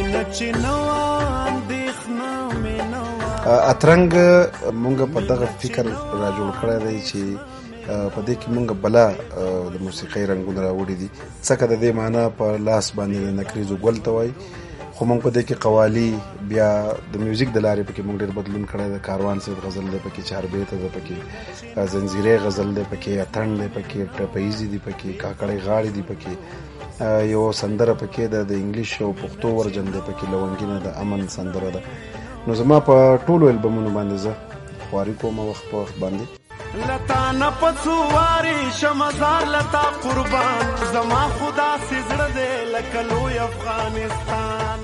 اترنګ مونږ په دغه فکر را جوړ کړی دی چې په دې کې مونږ بلا د موسیقۍ رنګونه راوړي دي څکه د دې معنا په لاس باندې د نکریزو ګل ته وایي خو مونږ په دې کې قوالی بیا د میوزیک د لارې پکې مونږ ډېر بدلون کړی د کاروان صاحب غزل دی پکې چاربیته ده پکې زنځیرې غزل دی پکې اتڼ دی پکې ټپیزي دی پکې کاکړۍ غاړې دی پکې یو سندره پکې ده د انګلیش او پښتو ورجن دی پکې لونګینه د امن سندره ده نو زما په ټولو البمونو باندې زه خواري کوم وخت په وخت باندې لتا نه پڅواري شمزار لتا قربان زما خدا سي زړه دې لکه لوی افغانستان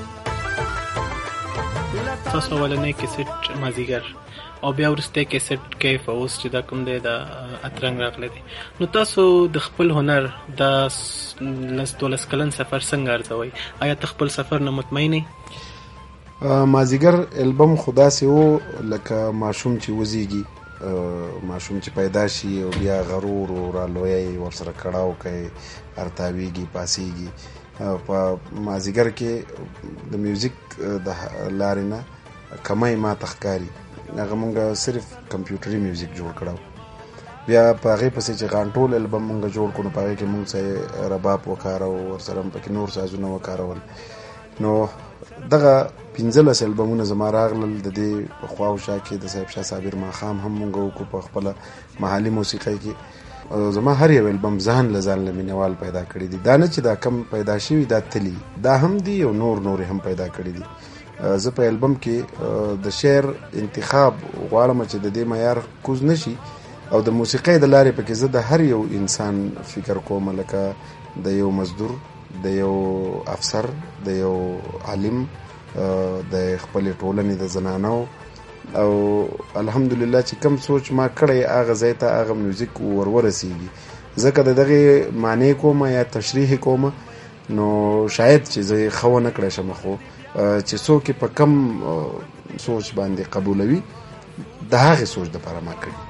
تاسو ولنې کیسټ مازیګر او بیا ورسته کیسټ کیف اوس چې دا کوم دی د اترنګ راغلی دی نو تاسو د خپل هنر د لس کلن سفر څنګه ارزوئ آیا ته خپل سفر نه مطمئن یې مازیګر البم خدا سي وو لکه ماشوم چې وزيږي ماشوم چې پیدا شي او بیا غرور او را لوی ورسره کړهو کوي ارتاویږي پاسيږي په مازیګر کې د میوزیک د لارې نه کمای ما تخکاری هغه مونږ صرف کمپیوټري میوزیک جوړ کړو بیا په هغې پسې چې غانټول البم مونږ جوړ کړو په هغې کې مونږ څه رباب وکارو ورسره پکې نور سازونه وکارول نو دغه 15 البمونه زما راغلل د دې په خوا او شا کې د صاحب شاه صابر ماښام هم مونږ وکړو په خپله محلي موسیقۍ کې زما هر یو البم ځان له ځان له مینوال پیدا کړي دي دا نه چې دا کم پیدا شوي دا تلي دا هم دي او نور هم پیدا کړي دي زه په البم کې د شعر انتخاب غواړم چې د دې معیار کوز نشي او د موسیقۍ د لارې پکې زه د هر یو انسان فکر کوم لکه د یو مزدور د یو افسر د یو عالم د خپل ټولنې د زنانو او الحمدلله چې کم سوچ ما کړی هغه ځای ته هغه میوزیک ورسیږي ځکه د دغه معنی کوم یا تشریح کوم نو شاید چې زه خو نه کړی شم خو چې څوک په کم سوچ باندې قبولوي د هغه سوچ د لپاره ما کړی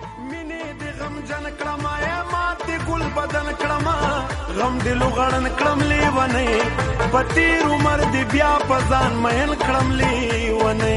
بدن کړم غم دې لوغړن کړم لیونې پتیر عمر دې بیا پزان مېن کړم لیونې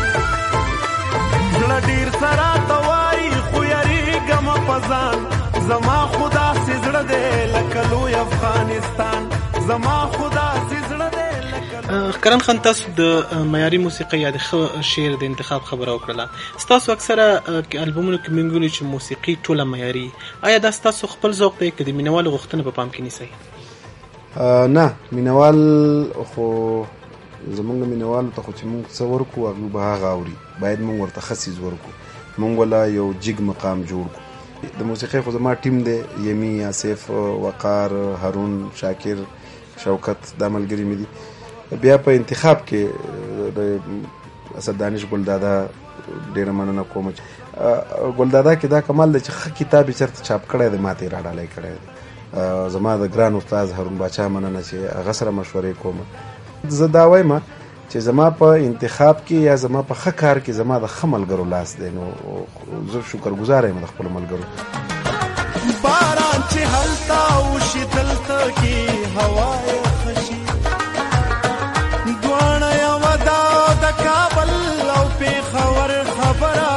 زړه ډیر سره توای خو یاري غم پزان زما خدا سي زړه دې لکه لوی افغانستان زما خدا سي زړه دې کرن خان تاسو د معیاري موسیقۍ یا د شعر د انتخاب خبره وکړه تاسو اکثره البومونو کې منګولي چې موسیقي ټوله معیاري آیا دا تاسو خپل ذوق دی که د مینوال غوښتنه په پام کې نیسئ نه مینوال خو زمونږ مینوال ته خو چې مونږ څه ورکو هغوی به هغه اوري باید مونږ ورته خصیز ورکو مونږ ولا یو جګ مقام جوړ کړو د موسیقۍ خو زما ټیم دی یمی آصف وقار هارون شاکر شوکت دا ملګري مې دي بیا په انتخاب کې اسد دانش ګلدادا ډیره مننه کوم ګلدادا کې دا کمال دی چې ښه کتاب یې چېرته چاپ کړی دی ماته یې راډالی کړی دی زما د ګران استاد هارون باچا مننه چې هغه سره مشورې کوم زه دا وایم چې زما په انتخاب کې یا زما په ښه کار کې زما د ښه ملګرو لاس دی نو زه شکرګزار یم د خپلو ملګرو باران چې هلته وشي دلته کې هوا خوشي دواړه یو دا د کابل او پېښور خبره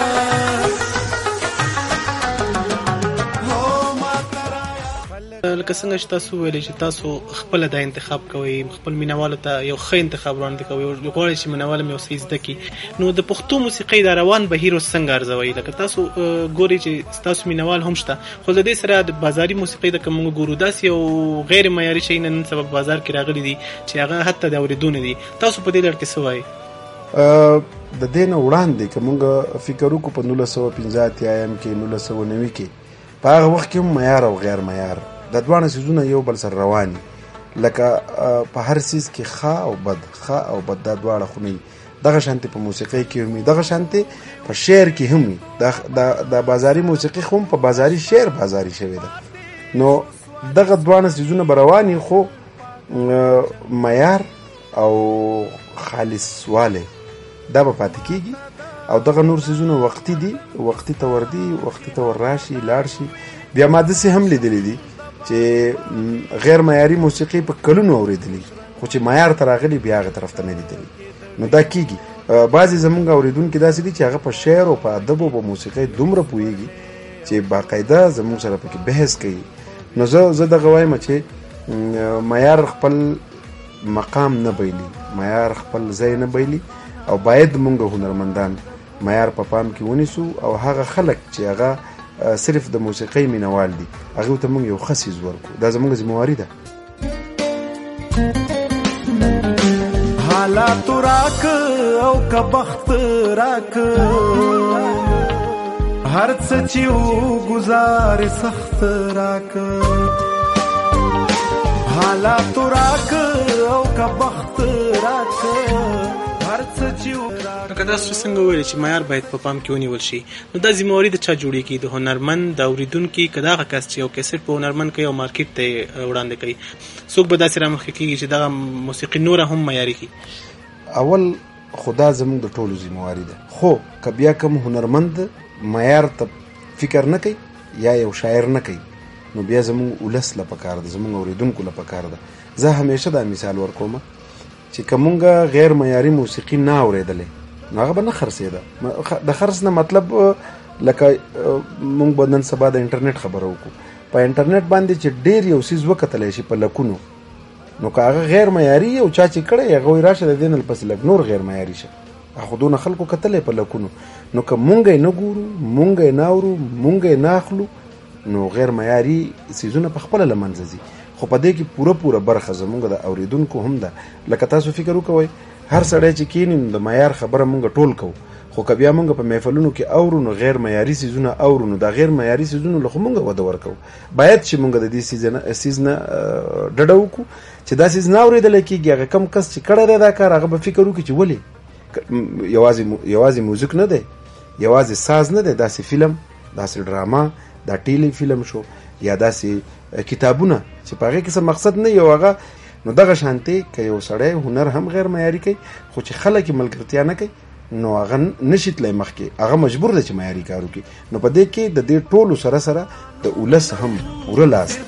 لکه څنګه چې تاسو ویلې چې تاسو خپل د انتخاب کوئ خپل مینوالو ته یو ښه انتخاب وړاندې کوئ غواړئ چې مینوال هم یو څه زده کړي نو د پښتو موسیقۍ دا روان بهیر اوس څنګه ارزوئ لکه تاسو ګورئ چې ستاسو مینوال هم شته خو د دې سره د بازاري موسیقۍ د که موږ ګورو داسې یو غیر معیاري شی نن سبا بازار کې راغلي دي چې هغه حتی د اورېدو نه دي تاسو په دې لړ کې څه وایئ د دې نه وړاندې که موږ فکر وکړو په 1985 کې 1990 کې په هغه وخت کې هم معیار او غیر معیار د دوانه سیزونه یو بل سره رواني لکه په هر سیز کې ښه او بد دا دواړه خو نه دغه شانتې په موسیقۍ کې هم دغه شانتې په شعر کې هم د بازاري موسیقي خو هم په بازاري شعر بازاري شوی ده نو دغه دوانه سیزونه به رواني خو معیار او خالصوالی دا به پاتې کېږي او دغه نور سیزونه وقتي دي وقتي ته وردي وقتي ته ور راشي لاړ شي بیا ما داسې هم لیدلی دي چې غیر معیاري موسیقي په کلونو اورېدلي خو چې معیار ته راغلي بیا هغه طرف ته نه دي تللي. نو دا کېږي. بعضې زمونږ اورېدونکي داسې دي چې هغه په شعر او په ادب او په موسیقۍ دومره پوهېږي چې باقاعده زمونږ سره پکې بحث کوي. نو زه دغه وایم چې معیار خپل مقام نه بایلي، معیار خپل ځای نه بایلي، او باید مونږ هنرمندان معیار په پام کې ونیسو او هغه خلک چې هغه صرف د موسیقۍ مینوال دي هغه ته مونږ یو ښه څیز ورکړو. دا زمونږ ذمہواري ده. حالات راک او که بخت راک هر څه چې وګزار سخت راک حالات راک او که بخت راک هر څه چې لکه تاسو څنګه وویل چې معیار باید په پام کې ونیول شي، نو دا ذمہواري د چا جوړېږي؟ د هنرمند، د اورېدونکي، که دغه کس چې یو کیسټ په هنرمند کوي او مارکیټ ته وړاندې کوي، څوک به داسې رامخکې کېږي چې دغه موسیقي نوره هم معیاري کړي؟ اول خدا زمونږ د ټولو ذمہواري ده، خو که بیا کوم هنرمند معیار ته فکر نه کوي یا یو شاعر نه کوي نو بیا زمونږ ولس له پکار ده، زمونږ اورېدونکو له پکار ده. زه همیشه دا مثال ورکوم چې که مونږ غیر معیاري موسیقي نه اورېدلې نو هغه به نه خرڅېده. د خرڅ نه مطلب لکه مونږ به نن سبا د انټرنیټ خبره وکړو، په انټرنیټ باندې چې ډېر یو څیز وکتلی شي په لکونو، نو که هغه غیر معیاري او چا چې کړی هغه وایي راشه د دې نه پسې لږ نور غیر معیاري شه، خو دونه خلکو کتلی په لکونو. نو که مونږ یې نه ګورو، مونږ یې نه اورو، مونږ یې نه اخلو، نو غیر معیاري څیزونه په خپله له منځه ځي. خو په دې کې پوره برخه زمونږ د اورېدونکو هم ده. لکه تاسو فکر وکوئ هر سړی چې کینی نو د معیار خبره مونږ ټول کوو، خو که بیا مونږ په محفلونو کې اورو نو غیر معیاري څیزونه اورو، نو دا غیر معیاري څیزونه له خو مونږ وده ورکوو. باید چې مونږ د دې څیز نه ډډه وکړو چې دا څیز نه اورېدلی کېږي. هغه کم کس چې کړی دی دا کار هغه به فکر وکړي چې ولې یوازې موزیک نه دی، یوازې ساز نه دی، داسې فلم، داسې ډراما، دا ټیلی فلم شو یا داسې کتابونه چې په هغې کې څه مقصد نه یو هغه. نو دغه شانتې که یو سړی هنر هم غیر معیاري کوي خو چې خلک یې ملګرتیا نه کوي نو هغه نشي تللی مخکې، هغه مجبور دی چې معیاري کار وکړي. نو په دې کې د دې ټولو سره سره د ولس هم پوره لاس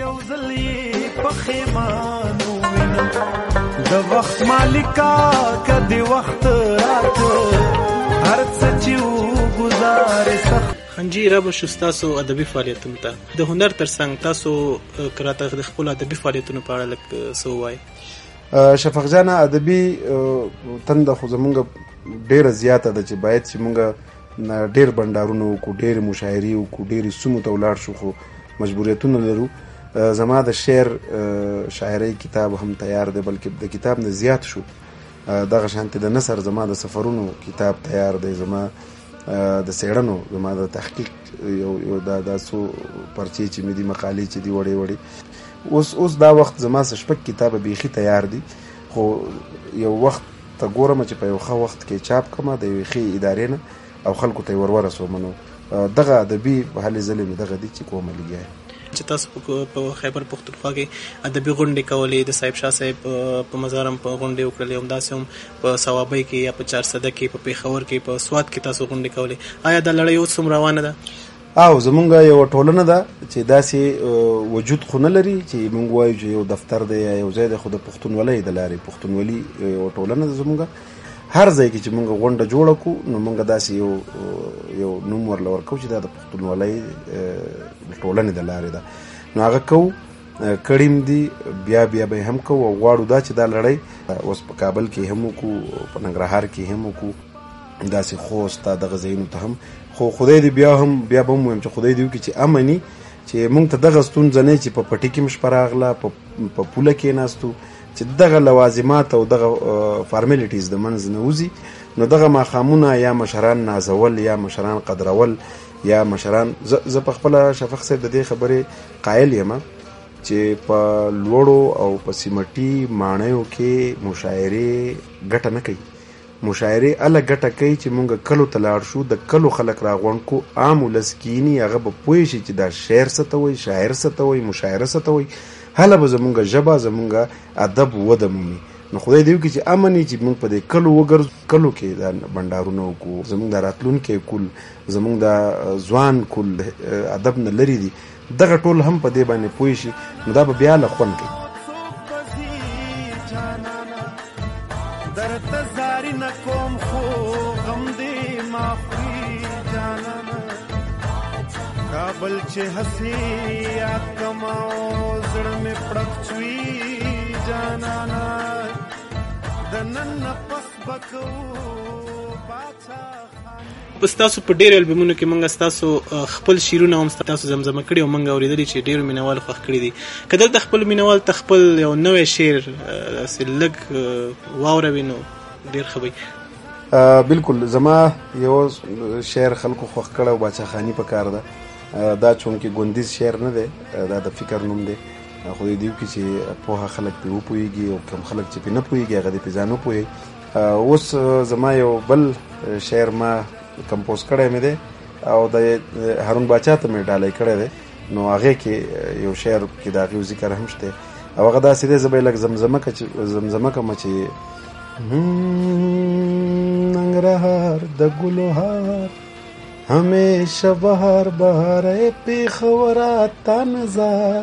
د وخت مالکا کدی وخت راک هر څه چې وګزار سخت. خنجي رب شستاسو ادبي فعالیتونو ته د هنر ترڅنګ تاسو کراته د خپل ادبي فعالیتونو په اړه لږ څه ووایئ؟ شفق جانه ادبي تنده خو زمونږ ډېره زیاته ده چې باید چې مونږ ډېر بنډارونه وکړو، ډېرې مشاعرې وکړو، ډېرې سیمو ته ولاړ شو، خو مجبوریتونه لرو. زما د شعر شاعرۍ کتاب هم تیار دی، بلکې د کتاب نه زیات شو. دغه شانتې د نثر زما د سفرونو کتاب تیار دی، زما د څېړنو، زما د تحقیق یو دا څو پرچې چې مې دي، مقالې چې دي وړې وړې. اوس دا وخت زما څه شپږ کتابه بیخي تیار دي، خو یو وخت ته ګورم چې په یو ښه وخت کې چاپ کړمه د یوې ښې ادارې نه او خلکو ته یې ورورسوم. نو دغه ادبي هلې ځلې مې دغه دي چې کومه لګیا یم. چې تاسو په خیبر پښتونخوا کې ادبي غونډې کولې، د صاحب شاه صاحب په مزار هم په غونډې وکړلې، همداسې هم په صوابۍ کې یا په چارسده کې، په پېښور کې، په سوات کې تاسو غونډې کولې. آیا دا لړۍ اوس هم روانه ده؟ او زمونږ یو ټولنه ده چې داسې وجود خو نه لري چې مونږ وایو چې یو دفتر دی یا یو ځای دی، خو د پښتونولۍ د لارې پښتونولي یو ټولنه ده زمونږ. هر ځای کې چې مونږ غونډه جوړه کړو نو مونږ داسې یو نوم ورله ورکوو چې دا د پښتونولۍ د ټولنې د لارې ده. نو هغه کوو، کړیم دي، بیا به هم کوو، او غواړو دا چې دا لړۍ اوس په کابل کې هم وکړو، په ننګرهار کې هم وکړو، داسې خوست دغه ځایونو ته هم. خو خدای دې بیا به هم ویم چې خدای دې وکړي چې امني، چې مونږ ته دغه ستونزه نه چې په پټي کې مو شپه راغله، په پوله کې ناستو، چې دغه لوازمات او دغه فارمیلیټیز د منځ نه وځي. نو دغه ماښامونه یا مشران نازول یا مشران قدرول یا مشران، زه په خپله شفق صاحب د دې خبرې قایل یم چې په لوړو او په سیمټي ماڼیو کې مشاعرې ګټه نه کوي. مشاعرې اله ګټه کوي چې مونږ کلو ته لاړ شو، د کلو خلک راغونډ کو، عام ولس کینی، هغه به پوه شي چې دا شعر څه ته وایي، شاعر څه ته وایي، مشاعره څه ته وایي. هله به زمونږ ژبه، زمونږ ادب وده مومي. نو خدای دې وکړي چې امني چې مونږ په دې کلو وګرځو، کلو کې دا بنډارونه وکړو، زمونږ د راتلونکي کل، زمونږ د ځوان کل ادب نه لري دي، دغه ټول هم په دې باندې پوه شي، نو دا به بیا له خوند کوي. درته زاری نه کوم خو غم دې معافي جانانه کابل چې هسي یاد کما زړه مې پړک چوي جانانه د نن پس بکو باچا پس تاسو په ډېرو البمونو کې موږ ستاسو خپل شعرونه هم تاسو زمزمه کړي او موږ اورېدلي چې ډېرو مینوال خوښ کړي دي که دلته خپل مینوال ته خپل یو نوی شعر داسې لږ واوروي نو ډېر ښه وي بالکل زما یو شعر خلکو خوښ کړی او باچا خاني په کار ده دا چونکې ګوندیز شعر نه دی دا د فکر نوم دی خو دې دیو کې چې پوهه خلک پې وپوهېږي او کم خلک چې پې نه پوهېږي هغه دې پې ځان وپوهېږي اوس زما یو بل شعر ما کمپوز کړی مې دی او د هارون باچا ته مې ډالۍ کړی دی نو هغې کې یو شعر کې د هغې ذکر هم شته او هغه داسې دی زه به یې لږ زمزمه کړم چې ننګرهار د ګلو هار همیشه بهار بهار پیښوره تا نظر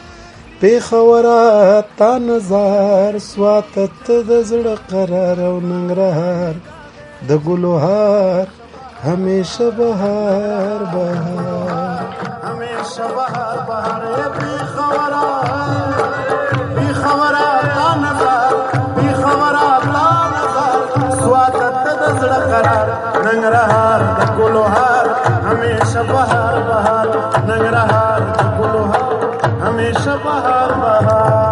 پیښوره تا نظر سواته ته د زړه قرار او ننګرهار د ګلو هار همیشه بهار بهار همیشه بهار بهار پیښوره پیښوره تا نظر پیښوره تا نظر سواته ته د زړه قرار ننګرهار د ګلو هار همیشه بهار بهار ننګرهار د ګلو هار همیشه بهار بهار